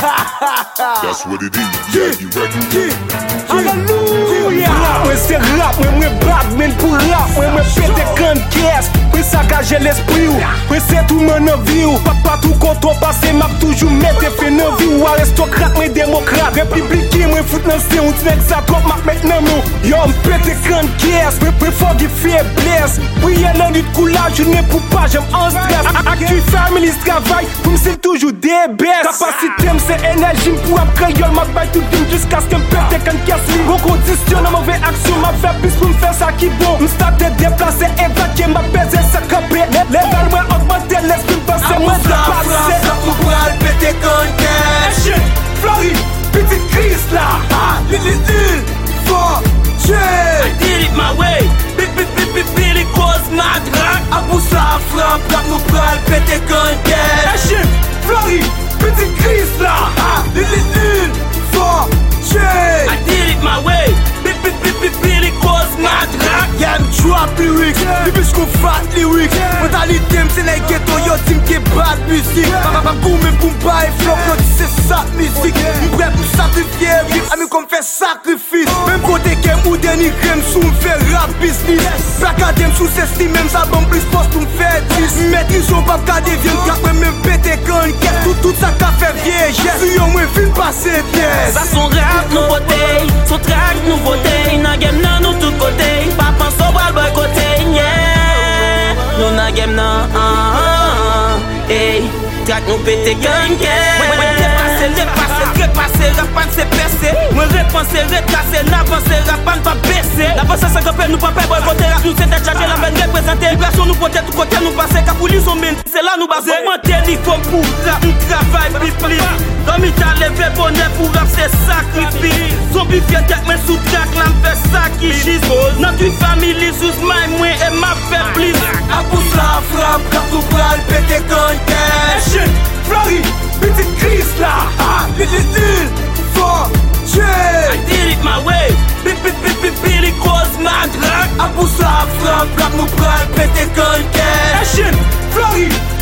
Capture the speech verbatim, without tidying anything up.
That's what it is. Yeah, you ready? Hallelujah. Mwen se rap, mwen mwen bad men pou rap. Mwen mwen pete kan kes, mwen sakaje l'esprit ou. Mwen se tout men nan vi ou. Pas partout koto pase, map toujou mette fe nan vi ou. Aristokrat mwen demokrat, republiki mwen fout nan se ou. Tnek sa top mak met nan mou. Yo m pete kan kes, mwen mwen forgi faiblesse. Priye nan lut koulaj, je ne pou pas, j'aime en stress. Actu family travail, pou m se toujou de bes. Kapasite m se enerji m pou ap kreyol. Mak bay tout dim jusqu'à ce que m pete kan kes li. Gros condition, m ve aksyon, m fe plus pou m fe sa ki bon. M state deplase, evake, m peze sa kapè. Level mwen augmente, l'esprit m pase, mwen depase. M pral pete kan kes. Flori, petit Chris la. Lili il, for, che. I did it my way. Bip bip bip bip Billy cause my drag. A pou sa fram, plak m pral pete kan kes. Flori, petit Chris la. Lili il, for, che. I did it my way. Bip bip bip bip Billy cause my drag. Yeah, m drop lyrics, depuis j'kou fat lyrics. Mentalité m se ne ghetto, yo tim ke bad music. Papa kou men pou m baye flow, yo di se sak music. M prêt pou sakrifye vip, ami kom fè sakrifis. Même kote ke m ou denigre m sou m fè rap business. Plakade m sou s'estime, m sa bon plus post pou m fè dis. Maîtrise yon pap ka devyen kak, men men pete kan kes. Tout tout sa ka fè viejes, si yon mwen fin pase tes. Ça son rap nouveauté, son track nouveauté. Nan game nan nou tout kote, pa panso bral boy kote, yeah. Nou nan game nan, ah, ah, hey. Track nou pete gang, yeah. Mwen depase, depase, repase, rapan se perse. Mwen repanse, retrase, n'avance, rapan pa bese. L'avance sa gopè, nou pa pe boy kote. Rap nou se dechaje, la ven reprezente. Vibration nou pote, tout kote nou pase. Kapou li son men, se la nou base. Augmente niveau pou rap, nou travay pipli. Domi ta leve bonnet pou rap se sakrifis. Zombi fye tek men sou track, la m fe sakijis. Nan tu family sous may mwen e ma fe plis. A pou sa fram, kap nou pral pete kan kes. Flori, petit Chris la. Lili il, for, che. I did it my way. Bip bip bip bip Billy cause my drag. A pou sa fram, kap nou pral pete kan kes. Flori,